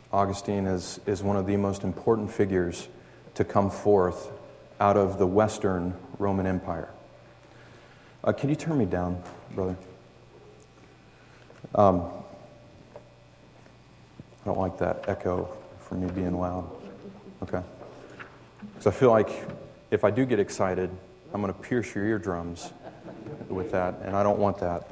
Augustine is one of the most important figures to come forth out of the Western Roman Empire. Can you turn me down, brother? I don't like that echo from me being loud. Okay. Because I feel like if I do get excited, I'm going to pierce your eardrums with that, and I don't want that.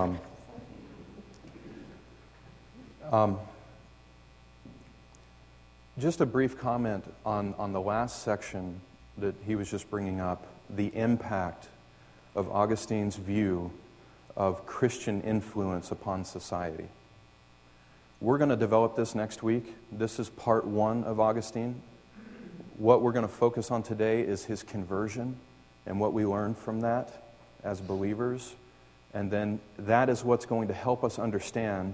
Just a brief comment on the last section that he was just bringing up, the impact of Augustine's view of Christian influence upon society. We're going to develop this next week. This is part 1 of Augustine. What we're going to focus on today is his conversion and what we learn from that as believers. And then that is what's going to help us understand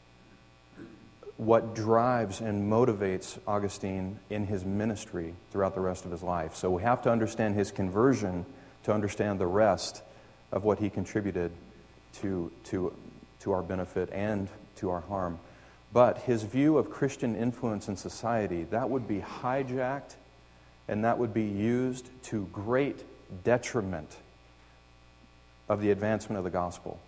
what drives and motivates Augustine in his ministry throughout the rest of his life. So we have to understand his conversion to understand the rest of what he contributed to our benefit and to our harm. But his view of Christian influence in society, that would be hijacked and that would be used to great detriment of the advancement of the gospel.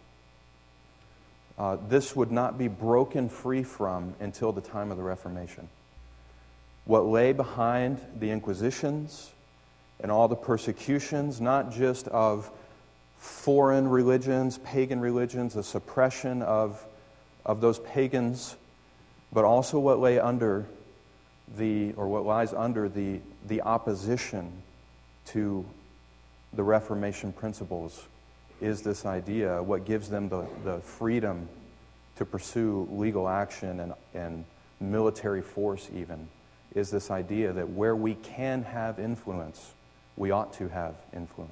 This would not be broken free from until the time of the Reformation. What lay behind the Inquisitions and all the persecutions, not just of foreign religions, pagan religions, the suppression of those pagans, but also what lies under the opposition to the Reformation principles is this idea, what gives them the freedom to pursue legal action and military force even, is this idea that where we can have influence, we ought to have influence.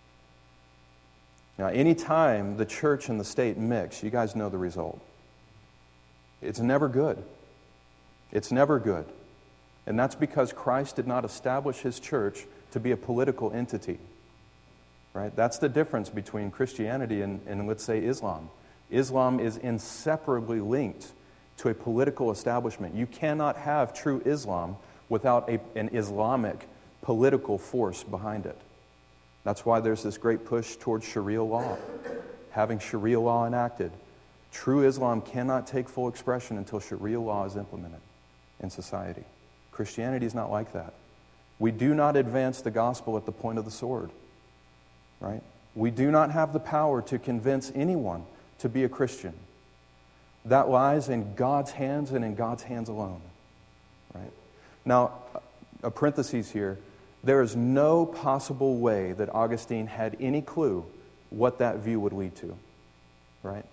Now, any time the church and the state mix, you guys know the result. It's never good. It's never good. And that's because Christ did not establish his church to be a political entity. Right? That's the difference between Christianity and let's say, Islam. Islam is inseparably linked to a political establishment. You cannot have true Islam without an Islamic political force behind it. That's why there's this great push towards Sharia law, having Sharia law enacted. True Islam cannot take full expression until Sharia law is implemented in society. Christianity is not like that. We do not advance the gospel at the point of the sword. Right? We do not have the power to convince anyone to be a Christian. That lies in God's hands and in God's hands alone. Right? Now, a parenthesis here, there is no possible way that Augustine had any clue what that view would lead to. Right?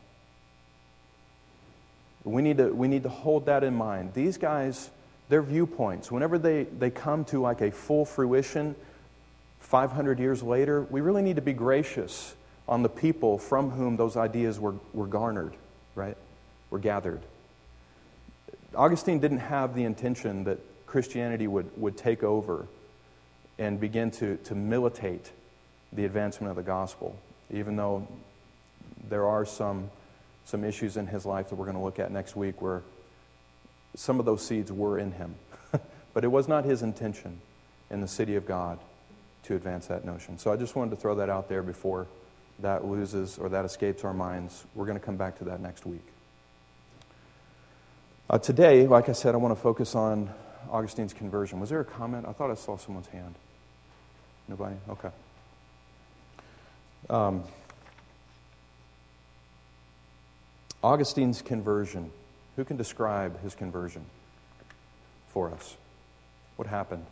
We need to hold that in mind. These guys, their viewpoints, whenever they come to like a full fruition 500 years later, we really need to be gracious on the people from whom those ideas were garnered, right? Were gathered. Augustine didn't have the intention that Christianity would take over and begin to militate the advancement of the gospel, even though there are some issues in his life that we're going to look at next week where some of those seeds were in him. But it was not his intention in the city of God to advance that notion. So I just wanted to throw that out there before that loses or that escapes our minds. We're going to come back to that next week. Today, like I said, I want to focus on Augustine's conversion. Was there a comment? I thought I saw someone's hand. Nobody? Okay. Augustine's conversion. Who can describe his conversion for us? What happened?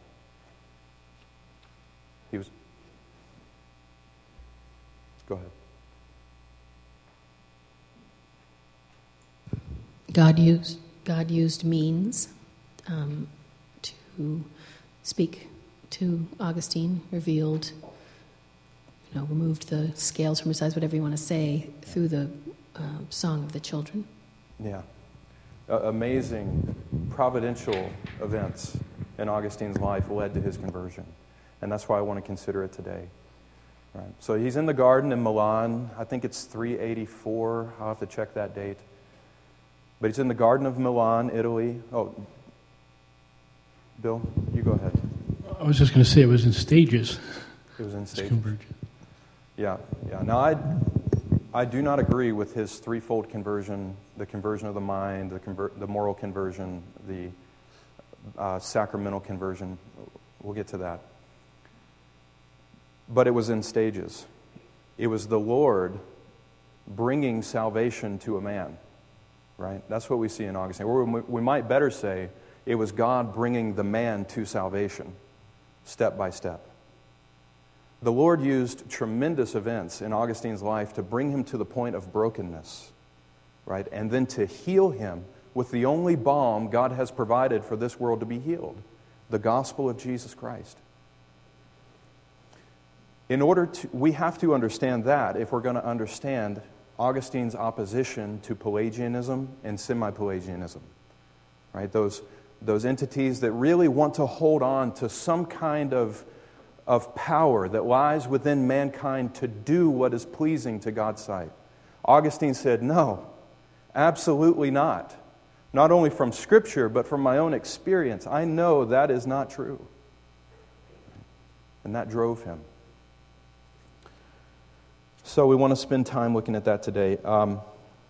Go ahead. God used means to speak to Augustine, revealed, removed the scales from his eyes, whatever you want to say, through the Song of the Children. Yeah. Amazing providential events in Augustine's life led to his conversion. And that's why I want to consider it today. Right. So he's in the garden in Milan. I think it's 384. I'll have to check that date. But he's in the Garden of Milan, Italy. Bill, you go ahead. I was just going to say it was in stages. It was in It's stages. convergent. Yeah. Now, I do not agree with his threefold conversion: the conversion of the mind, the moral conversion, the sacramental conversion. We'll get to that. But it was in stages. It was the Lord bringing salvation to a man, right? That's what we see in Augustine. Or we might better say it was God bringing the man to salvation, step by step. The Lord used tremendous events in Augustine's life to bring him to the point of brokenness, right? And then to heal him with the only balm God has provided for this world to be healed, the gospel of Jesus Christ. We have to understand that if we're going to understand Augustine's opposition to Pelagianism and semi-Pelagianism, right? Those entities that really want to hold on to some kind of power that lies within mankind to do what is pleasing to God's sight. Augustine said, no, absolutely not. Not only from Scripture, but from my own experience. I know that is not true. And that drove him. So we want to spend time looking at that today. Now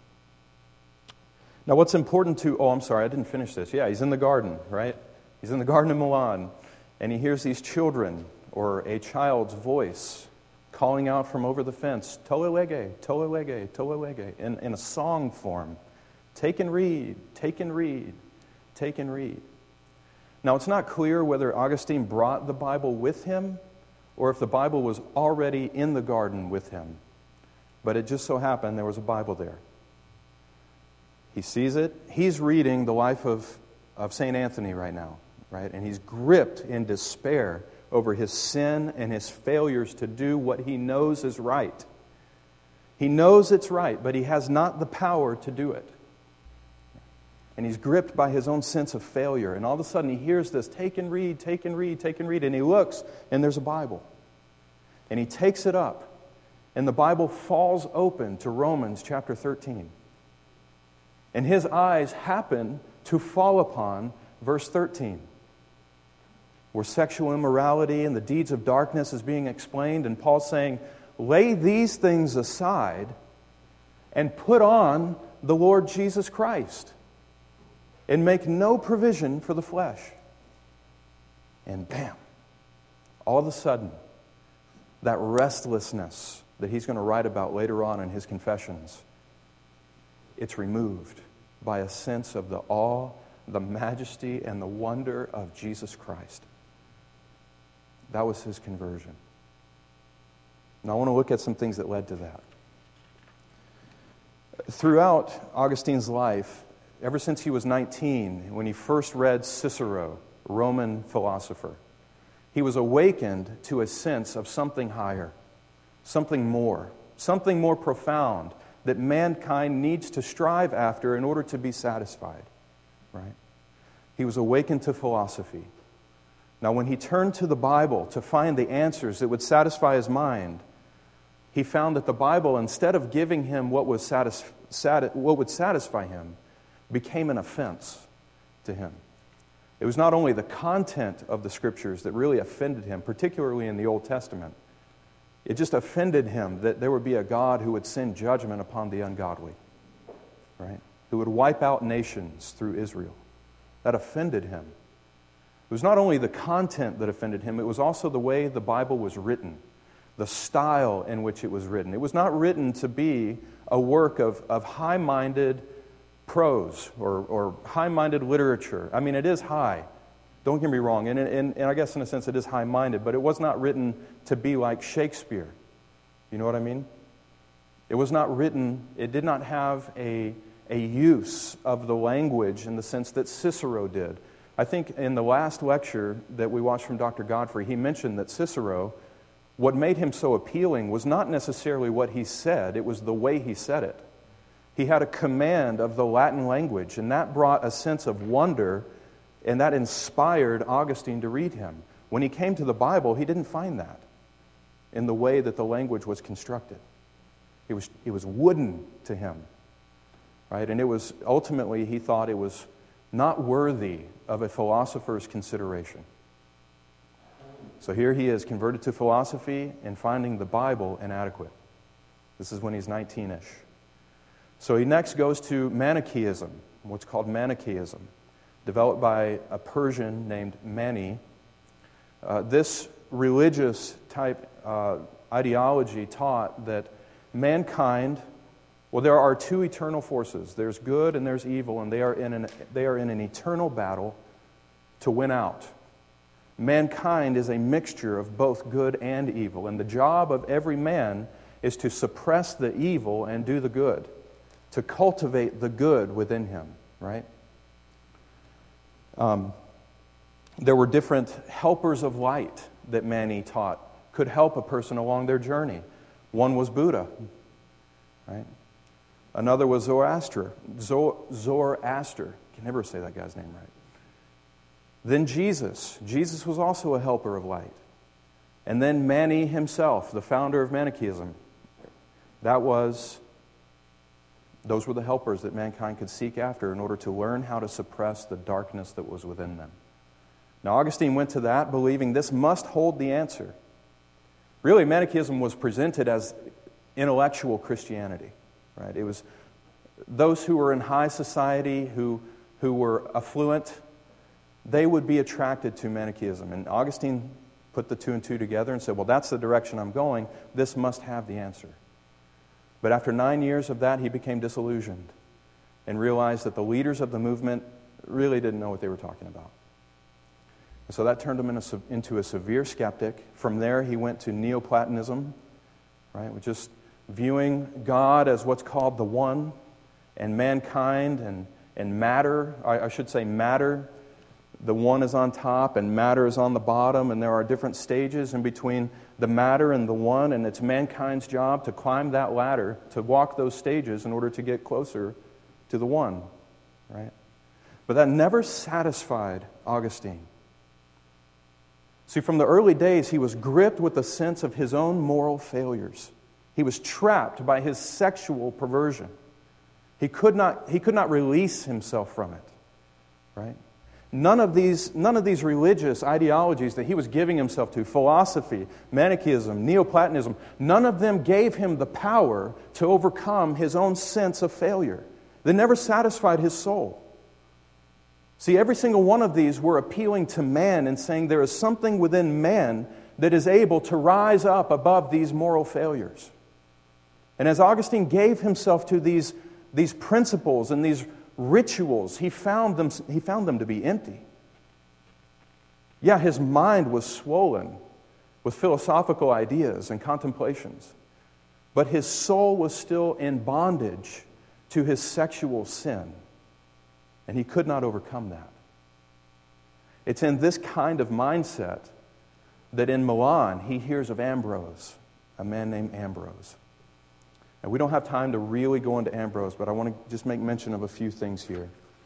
what's important to... Oh, I'm sorry, I didn't finish this. Yeah, he's in the garden, right? He's in the Garden of Milan, and he hears these children, or a child's voice, calling out from over the fence, Tolle lege, tolle lege, tolle lege, in a song form. Take and read, take and read, take and read. Now, it's not clear whether Augustine brought the Bible with him or if the Bible was already in the garden with him. But it just so happened there was a Bible there. He sees it. He's reading the life of St. Anthony right now, right? And he's gripped in despair over his sin and his failures to do what he knows is right. He knows it's right, but he has not the power to do it. And he's gripped by his own sense of failure. And all of a sudden he hears this, take and read, take and read, take and read. And he looks, and there's a Bible. And he takes it up. And the Bible falls open to Romans chapter 13. And his eyes happen to fall upon verse 13, where sexual immorality and the deeds of darkness is being explained. And Paul's saying, lay these things aside and put on the Lord Jesus Christ and make no provision for the flesh. And bam, all of a sudden, that restlessness that he's going to write about later on in his Confessions, it's removed by a sense of the awe, the majesty, and the wonder of Jesus Christ. That was his conversion. Now I want to look at some things that led to that. Throughout Augustine's life, ever since he was 19, when he first read Cicero, a Roman philosopher, he was awakened to a sense of something higher, something more profound that mankind needs to strive after in order to be satisfied, right? He was awakened to philosophy. Now, when he turned to the Bible to find the answers that would satisfy his mind, he found that the Bible, instead of giving him what would satisfy him, became an offense to him. It was not only the content of the Scriptures that really offended him, particularly in the Old Testament. It just offended him that there would be a God who would send judgment upon the ungodly, right? Who would wipe out nations through Israel. That offended him. It was not only the content that offended him, it was also the way the Bible was written, the style in which it was written. It was not written to be a work of high-minded prose or high-minded literature. I mean, it is high. Don't get me wrong. And I guess in a sense it is high-minded, but it was not written to be like Shakespeare. You know what I mean? It was not written, it did not have a use of the language in the sense that Cicero did. I think in the last lecture that we watched from Dr. Godfrey, he mentioned that Cicero, what made him so appealing was not necessarily what he said, it was the way he said it. He had a command of the Latin language, and that brought a sense of wonder, and that inspired Augustine to read him. When he came to the Bible, he didn't find that in the way that the language was constructed. It was wooden to him, right? And it was ultimately, he thought it was not worthy of a philosopher's consideration. So here he is, converted to philosophy and finding the Bible inadequate. This is when he's 19-ish. So he next goes to Manichaeism, what's called Manichaeism, developed by a Persian named Mani. This religious type ideology taught that mankind, well, there are two eternal forces. There's good and there's evil, and they are in an eternal battle to win out. Mankind is a mixture of both good and evil, and the job of every man is to suppress the evil and do the good, to cultivate the good within him, right? There were different helpers of light that Mani taught could help a person along their journey. One was Buddha, right? Another was Zoroaster. Zoroaster. I can never say that guy's name right. Then Jesus. Jesus was also a helper of light. And then Mani himself, the founder of Manichaeism. Those were the helpers that mankind could seek after in order to learn how to suppress the darkness that was within them. Now, Augustine went to that believing this must hold the answer. Really, Manichaeism was presented as intellectual Christianity, right? It was those who were in high society, who were affluent, they would be attracted to Manichaeism. And Augustine put the two and two together and said, well, that's the direction I'm going. This must have the answer. But after 9 years of that, he became disillusioned and realized that the leaders of the movement really didn't know what they were talking about. And so that turned him into a severe skeptic. From there, he went to Neoplatonism, right? Just viewing God as what's called the One, and mankind and matter. I should say matter. The One is on top and matter is on the bottom, and there are different stages in between the matter and the One, and it's mankind's job to climb that ladder, to walk those stages in order to get closer to the One, right? But that never satisfied Augustine. See, from the early days, he was gripped with a sense of his own moral failures. He was trapped by his sexual perversion. He could not release himself from it, right? None of these religious ideologies that he was giving himself to, philosophy, Manichaeism, Neoplatonism, none of them gave him the power to overcome his own sense of failure. They never satisfied his soul. See, every single one of these were appealing to man and saying there is something within man that is able to rise up above these moral failures. And as Augustine gave himself to these principles and these rituals, he found them to be empty. Yeah, his mind was swollen with philosophical ideas and contemplations, but his soul was still in bondage to his sexual sin, and he could not overcome that. It's in this kind of mindset that in Milan he hears of Ambrose, a man named Ambrose. And we don't have time to really go into Ambrose, but I want to just make mention of a few things here.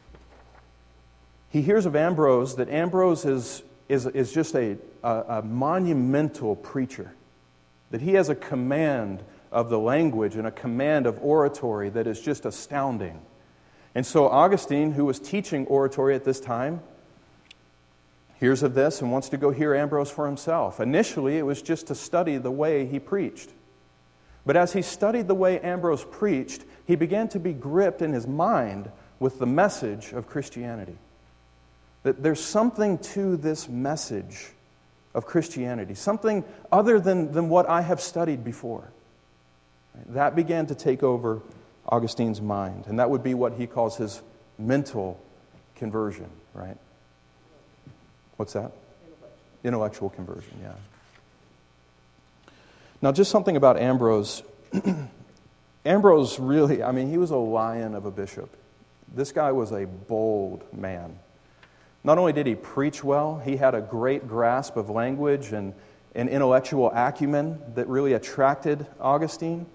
He hears of Ambrose, that Ambrose is just a monumental preacher, that he has a command of the language and a command of oratory that is just astounding. And so Augustine, who was teaching oratory at this time, hears of this and wants to go hear Ambrose for himself. Initially, it was just to study the way he preached. But as he studied the way Ambrose preached, he began to be gripped in his mind with the message of Christianity. That there's something to this message of Christianity, something other than what I have studied before. That began to take over Augustine's mind, and that would be what he calls his mental conversion, right? What's that? Intellectual conversion, yeah. Now, just something about Ambrose. Ambrose really, he was a lion of a bishop. This guy was a bold man. Not only did he preach well, he had a great grasp of language and intellectual acumen that really attracted Augustine.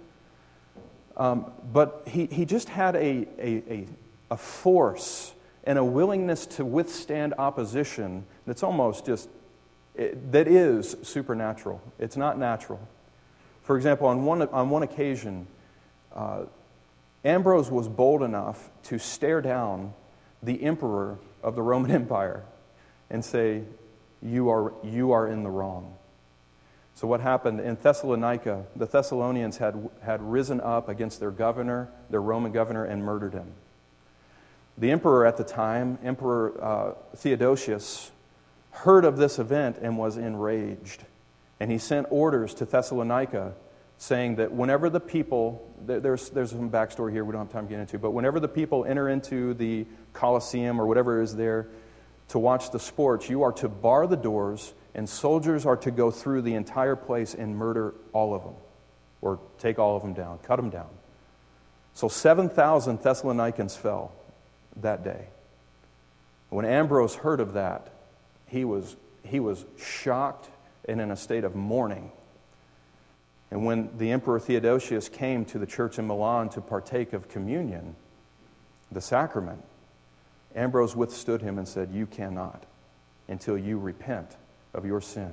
But he just had a force and a willingness to withstand opposition that's almost that is supernatural. It's not natural. For example, on one occasion, Ambrose was bold enough to stare down the emperor of the Roman Empire and say, you are in the wrong. So what happened in Thessalonica, the Thessalonians had risen up against their governor, their Roman governor, and murdered him. The emperor at the time, Emperor Theodosius, heard of this event and was enraged. And he sent orders to Thessalonica saying that whenever the people, there's some backstory here we don't have time to get into, but whenever the people enter into the Colosseum or whatever is there to watch the sports, you are to bar the doors, and soldiers are to go through the entire place and murder all of them, or take all of them down, cut them down. So 7,000 Thessalonians fell that day. When Ambrose heard of that, he was shocked and in a state of mourning. And when the Emperor Theodosius came to the church in Milan to partake of communion, the sacrament, Ambrose withstood him and said, "You cannot until you repent of your sin."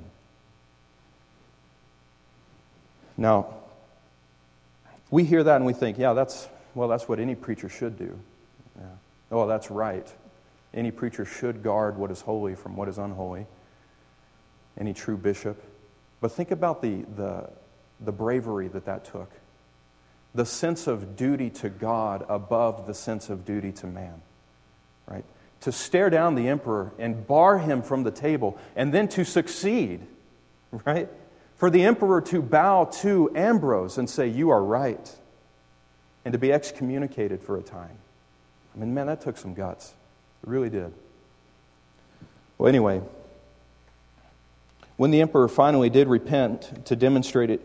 Now, we hear that and we think, yeah, that's what any preacher should do. Yeah. Oh, that's right. Any preacher should guard what is holy from what is unholy. Any true bishop. But think about the bravery that took. The sense of duty to God above the sense of duty to man. Right? To stare down the emperor and bar him from the table, and then to succeed. Right? For the emperor to bow to Ambrose and say, "You are right," and to be excommunicated for a time. I mean, man, that took some guts. It really did. Well, anyway, when the emperor finally did repent to demonstrate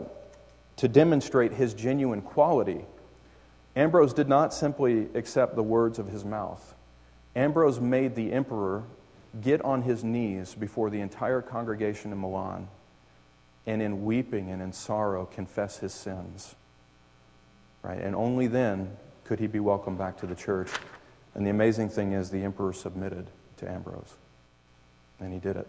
his genuine quality, Ambrose did not simply accept the words of his mouth. Ambrose made the emperor get on his knees before the entire congregation in Milan and in weeping and in sorrow confess his sins. Right? And only then could he be welcomed back to the church. And the amazing thing is the emperor submitted to Ambrose. And he did it.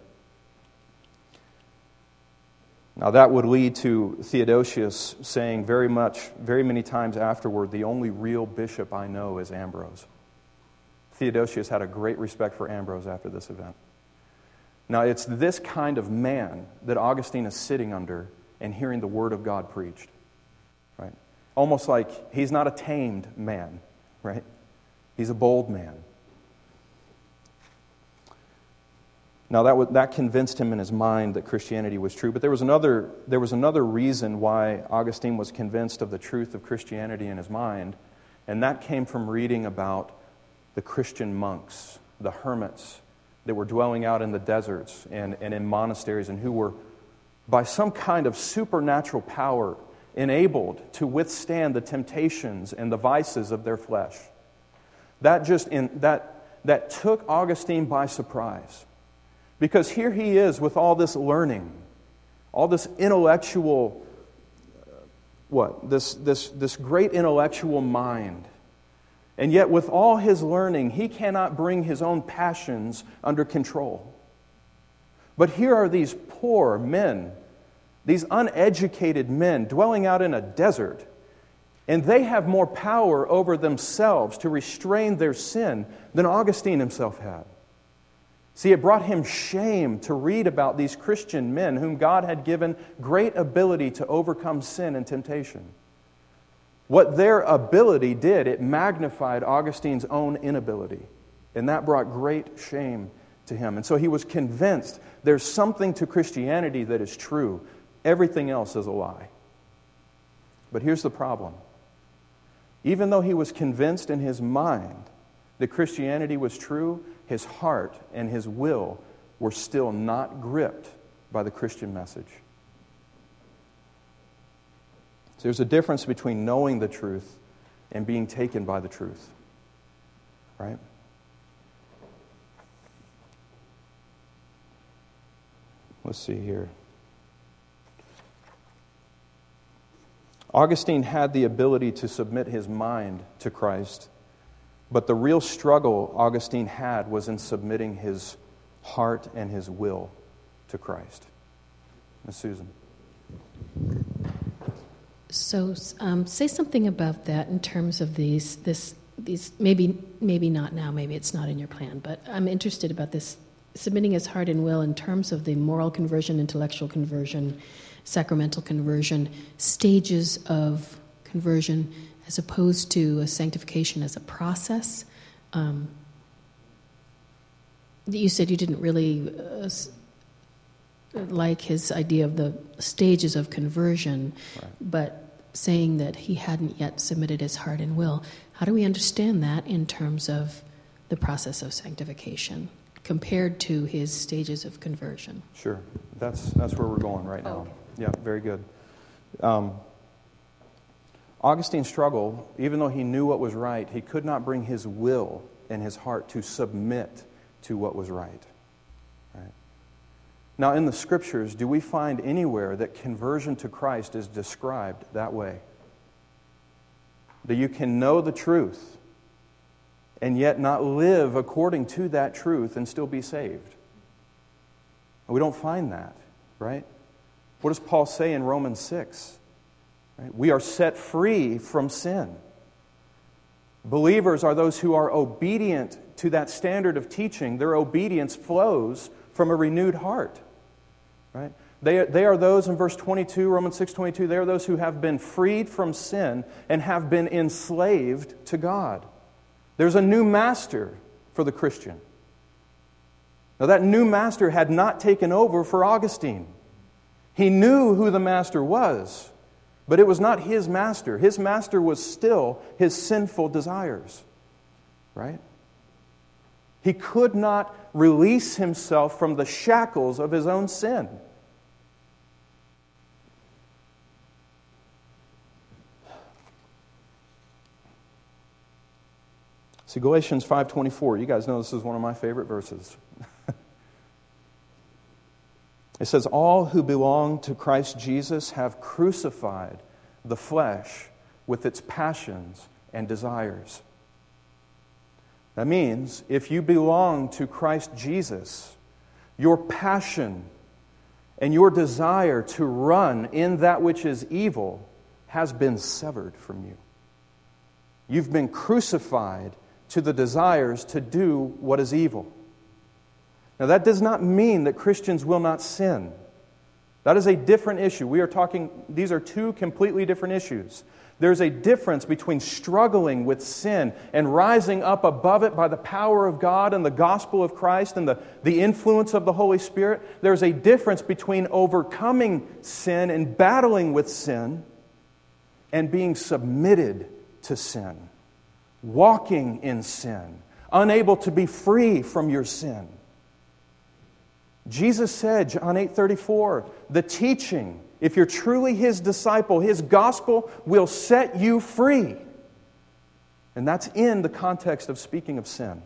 Now that would lead to Theodosius saying very many times afterward, "The only real bishop I know is Ambrose." Theodosius had a great respect for Ambrose after this event. Now it's this kind of man that Augustine is sitting under and hearing the Word of God preached. Right? Almost like he's not a tamed man, right? He's a bold man. Now that convinced him in his mind that Christianity was true, but there was another reason why Augustine was convinced of the truth of Christianity in his mind, and that came from reading about the Christian monks, the hermits that were dwelling out in the deserts and in monasteries, and who were, by some kind of supernatural power, enabled to withstand the temptations and the vices of their flesh. That took Augustine by surprise. Because here he is with all this learning, all this intellectual, this great intellectual mind. And yet with all his learning, he cannot bring his own passions under control. But here are these poor men, these uneducated men dwelling out in a desert, and they have more power over themselves to restrain their sin than Augustine himself had. See, it brought him shame to read about these Christian men whom God had given great ability to overcome sin and temptation. What their ability did, it magnified Augustine's own inability. And that brought great shame to him. And so he was convinced there's something to Christianity that is true. Everything else is a lie. But here's the problem. Even though he was convinced in his mind that Christianity was true, his heart and his will were still not gripped by the Christian message. So there's a difference between knowing the truth and being taken by the truth. Right? Let's see here. Augustine had the ability to submit his mind to Christ, but the real struggle Augustine had was in submitting his heart and his will to Christ. Ms. Susan. So say something about that in terms of this these, maybe not now, maybe it's not in your plan, but I'm interested about this, submitting his heart and will in terms of the moral conversion, intellectual conversion, sacramental conversion, stages of conversion, as opposed to a sanctification as a process. You said you didn't really like his idea of the stages of conversion, right, but saying that he hadn't yet submitted his heart and will. How do we understand that in terms of the process of sanctification compared to his stages of conversion? Sure. That's where we're going right now. Okay. Yeah, very good. Augustine's struggle, even though he knew what was right, he could not bring his will and his heart to submit to what was right. Right? Now, in the Scriptures, do we find anywhere that conversion to Christ is described that way? That you can know the truth and yet not live according to that truth and still be saved? We don't find that, right? What does Paul say in Romans 6? Right? We are set free from sin. Believers are those who are obedient to that standard of teaching. Their obedience flows from a renewed heart. Right? They are those, in verse 22, Romans 6:22, they are those who have been freed from sin and have been enslaved to God. There's a new master for the Christian. Now, that new master had not taken over for Augustine. He knew who the master was, but it was not his master. His master was still his sinful desires. Right? He could not release himself from the shackles of his own sin. See, Galatians 5:24, you guys know this is one of my favorite verses. It says, all who belong to Christ Jesus have crucified the flesh with its passions and desires. That means if you belong to Christ Jesus, your passion and your desire to run in that which is evil has been severed from you. You've been crucified to the desires to do what is evil. Now, that does not mean that Christians will not sin. That is a different issue. These are two completely different issues. There's a difference between struggling with sin and rising up above it by the power of God and the gospel of Christ and the influence of the Holy Spirit. There's a difference between overcoming sin and battling with sin and being submitted to sin, walking in sin, unable to be free from your sin. Jesus said, John 8:34, the teaching, if you're truly His disciple, His gospel will set you free. And that's in the context of speaking of sin.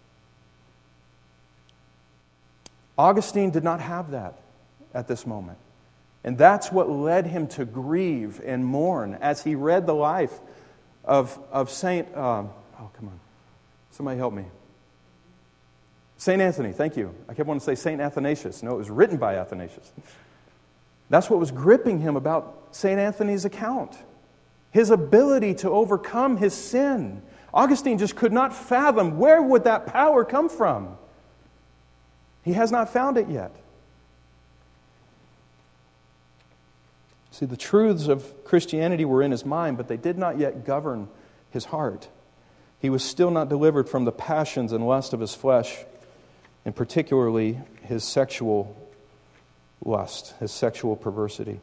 Augustine did not have that at this moment. And that's what led him to grieve and mourn as he read the life of Saint... come on. Somebody help me. St. Anthony, thank you. I kept wanting to say St. Athanasius. No, it was written by Athanasius. That's what was gripping him about St. Anthony's account. His ability to overcome his sin. Augustine just could not fathom where would that power come from. He has not found it yet. See, the truths of Christianity were in his mind, but they did not yet govern his heart. He was still not delivered from the passions and lust of his flesh, and particularly his sexual lust, his sexual perversity.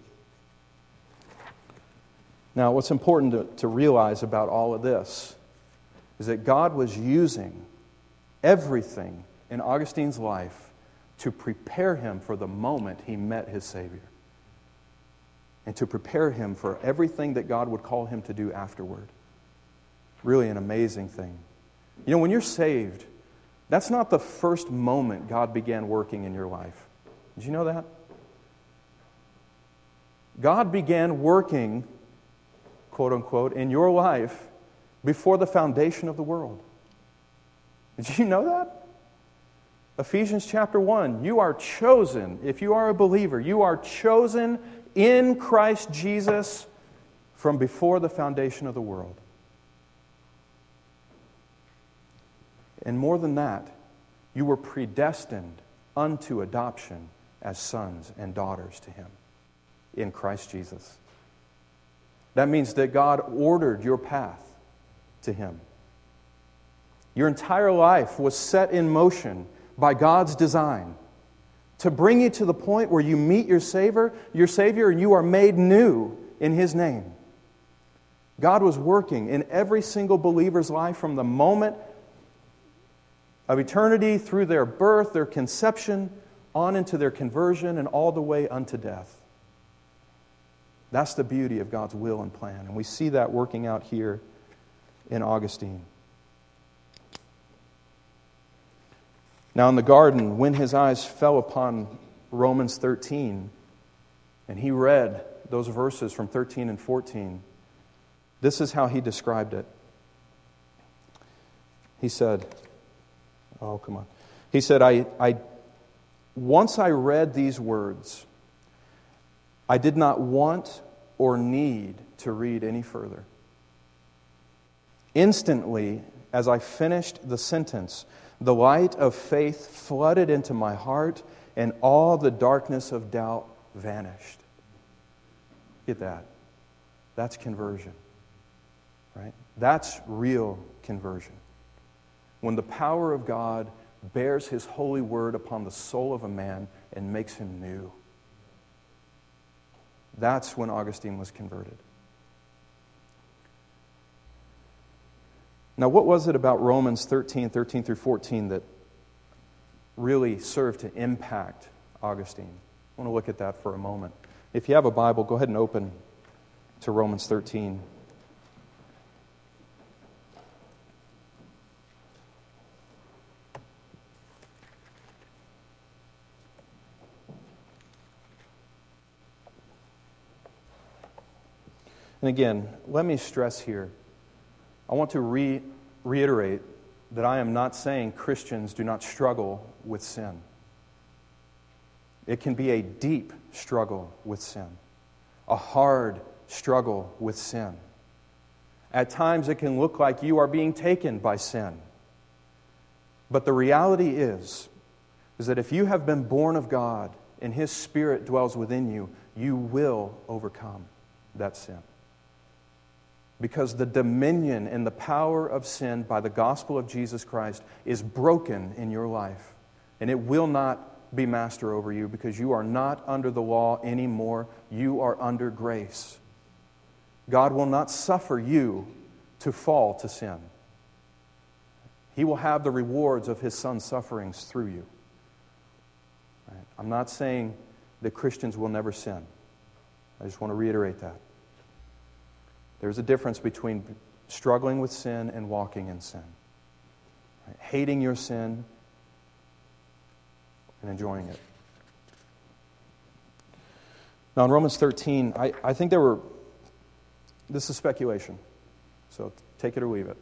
Now, what's important to realize about all of this is that God was using everything in Augustine's life to prepare him for the moment he met his Savior, and to prepare him for everything that God would call him to do afterward. Really an amazing thing. You know, when you're saved, that's not the first moment God began working in your life. Did you know that? God began working, quote unquote, in your life before the foundation of the world. Did you know that? Ephesians chapter 1, you are chosen, if you are a believer, you are chosen in Christ Jesus from before the foundation of the world. And more than that, you were predestined unto adoption as sons and daughters to Him in Christ Jesus. That means that God ordered your path to Him. Your entire life was set in motion by God's design to bring you to the point where you meet your Savior, and you are made new in His name. God was working in every single believer's life from the moment of eternity through their birth, their conception, on into their conversion, and all the way unto death. That's the beauty of God's will and plan. And we see that working out here in Augustine. Now in the garden, when his eyes fell upon Romans 13, and he read those verses from 13 and 14, this is how he described it. He said, He said, once I read these words, I did not want or need to read any further. Instantly, as I finished the sentence, the light of faith flooded into my heart, and all the darkness of doubt vanished. Get that? That's conversion. Right? That's real conversion. When the power of God bears His holy word upon the soul of a man and makes him new. That's when Augustine was converted. Now, what was it about Romans 13 through 14 that really served to impact Augustine? I want to look at that for a moment. If you have a Bible, go ahead and open to Romans 13. And again, let me stress here, I want to reiterate that I am not saying Christians do not struggle with sin. It can be a deep struggle with sin, a hard struggle with sin. At times it can look like you are being taken by sin. But the reality is that if you have been born of God and His Spirit dwells within you, you will overcome that sin. Because the dominion and the power of sin by the gospel of Jesus Christ is broken in your life. And it will not be master over you because you are not under the law anymore. You are under grace. God will not suffer you to fall to sin. He will have the rewards of His Son's sufferings through you. Right? I'm not saying that Christians will never sin. I just want to reiterate that. There's a difference between struggling with sin and walking in sin. Right? Hating your sin and enjoying it. Now in Romans 13, I think there were, this is speculation, so take it or leave it.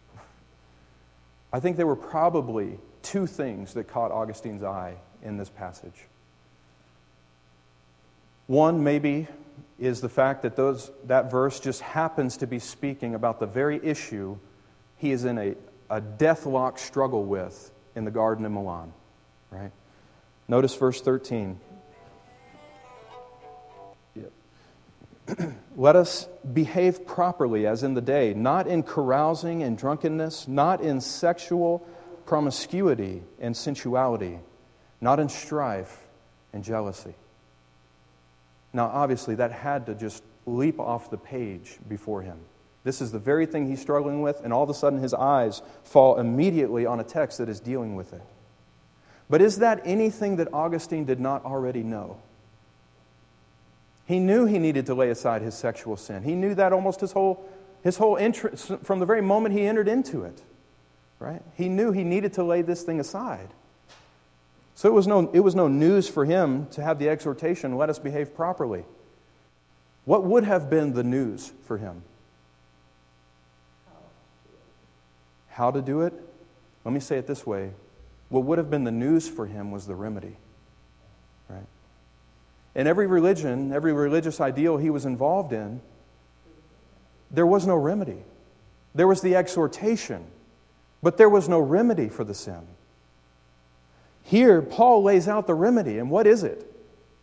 I think there were probably two things that caught Augustine's eye in this passage. One, maybe, is the fact that that verse just happens to be speaking about the very issue he is in a deathlock struggle with in the Garden of Milan. Right? Notice verse 13. Let us behave properly as in the day, not in carousing and drunkenness, not in sexual promiscuity and sensuality, not in strife and jealousy. Now, obviously, that had to just leap off the page before him. This is the very thing he's struggling with, and all of a sudden his eyes fall immediately on a text that is dealing with it. But is that anything that Augustine did not already know? He knew he needed to lay aside his sexual sin. He knew that almost his whole interest, from the very moment he entered into it. Right? He knew he needed to lay this thing aside. So it was no news for him to have the exhortation, let us behave properly. What would have been the news for him? How to do it? Let me say it this way. What would have been the news for him was the remedy. Right? In every religion, every religious ideal he was involved in, there was no remedy. There was the exhortation. But there was no remedy for the sin. Here, Paul lays out the remedy, and what is it?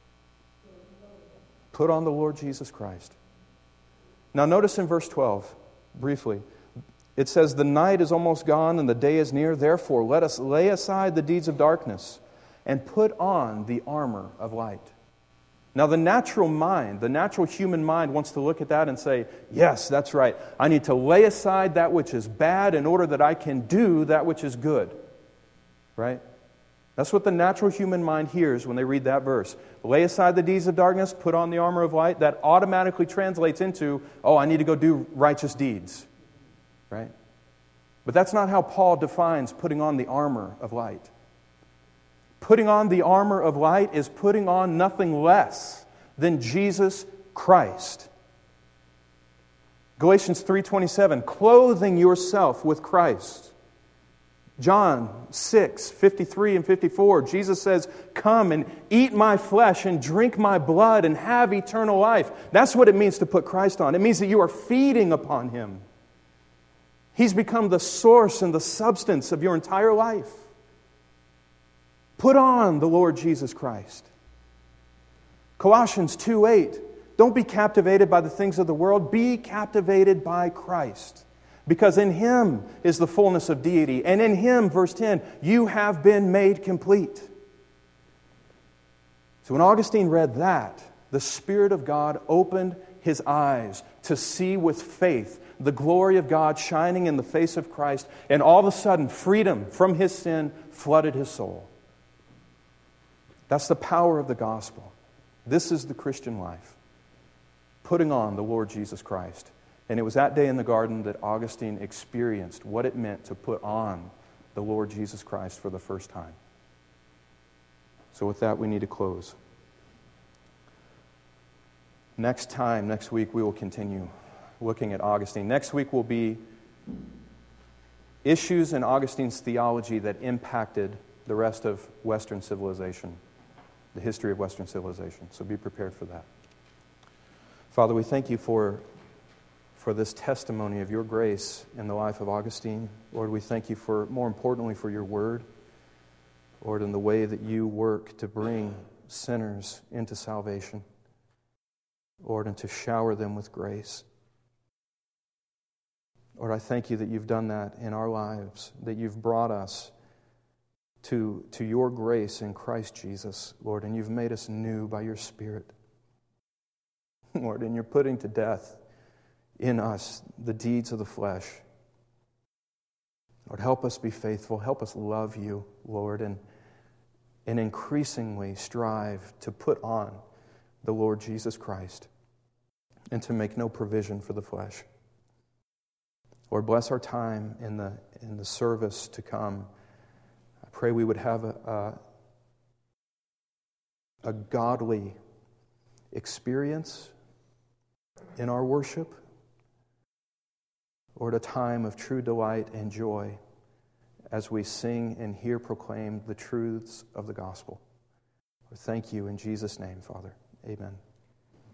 Put on the Lord Jesus Christ. Now notice in verse 12, briefly, it says, the night is almost gone and the day is near. Therefore, let us lay aside the deeds of darkness and put on the armor of light. Now the natural mind, the natural human mind wants to look at that and say, yes, that's right. I need to lay aside that which is bad in order that I can do that which is good. Right? That's what the natural human mind hears when they read that verse. Lay aside the deeds of darkness, put on the armor of light. That automatically translates into, oh, I need to go do righteous deeds. Right? But that's not how Paul defines putting on the armor of light. Putting on the armor of light is putting on nothing less than Jesus Christ. Galatians 3:27, clothing yourself with Christ. John 6:53 and 54, Jesus says, come and eat my flesh and drink my blood and have eternal life. That's what it means to put Christ on. It means that you are feeding upon Him. He's become the source and the substance of your entire life. Put on the Lord Jesus Christ. Colossians 2:8, don't be captivated by the things of the world. Be captivated by Christ. Because in Him is the fullness of deity. And in Him, verse 10, you have been made complete. So when Augustine read that, the Spirit of God opened his eyes to see with faith the glory of God shining in the face of Christ, and all of a sudden, freedom from his sin flooded his soul. That's the power of the gospel. This is the Christian life. Putting on the Lord Jesus Christ. And it was that day in the garden that Augustine experienced what it meant to put on the Lord Jesus Christ for the first time. So with that, we need to close. Next week, we will continue looking at Augustine. Next week will be issues in Augustine's theology that impacted the rest of Western civilization, the history of Western civilization. So be prepared for that. Father, we thank you for this testimony of your grace in the life of Augustine. Lord, we thank you for, more importantly, for your word. Lord, in the way that you work to bring sinners into salvation. Lord, and to shower them with grace. Lord, I thank you that you've done that in our lives, that you've brought us to your grace in Christ Jesus, Lord, and you've made us new by your Spirit. Lord, and you're putting to death in us the deeds of the flesh. Lord, help us be faithful. Help us love you, Lord, and increasingly strive to put on the Lord Jesus Christ and to make no provision for the flesh. Lord, bless our time in the service to come. I pray we would have a godly experience in our worship. Lord, a time of true delight and joy as we sing and hear proclaimed the truths of the gospel. Lord, thank you in Jesus' name, Father. Amen.